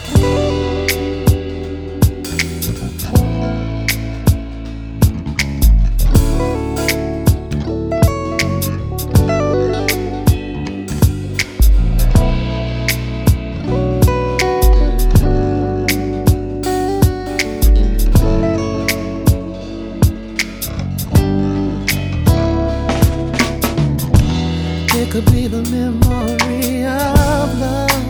It could be the memory of love.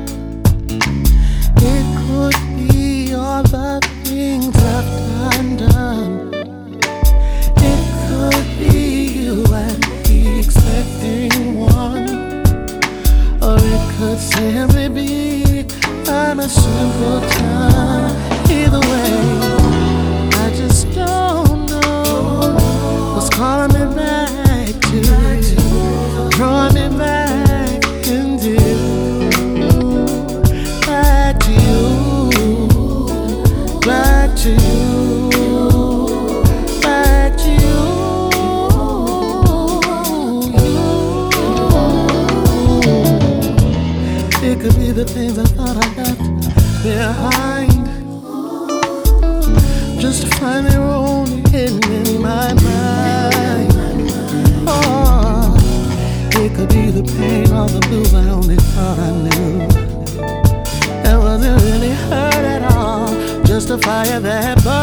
It could be all the things left undone. It could be you and me expecting one. Or it could simply be I'm a simpleton. Either way, I just don't know what's calling me back to you. Drawing me back into back to you, back to you, back to you. It could be the things I thought I left behind, just to find they were only hidden in my mind. Oh, it could be the pain or the blues I only thought I knew. It wasn't really hurt at all, just a fire that burned.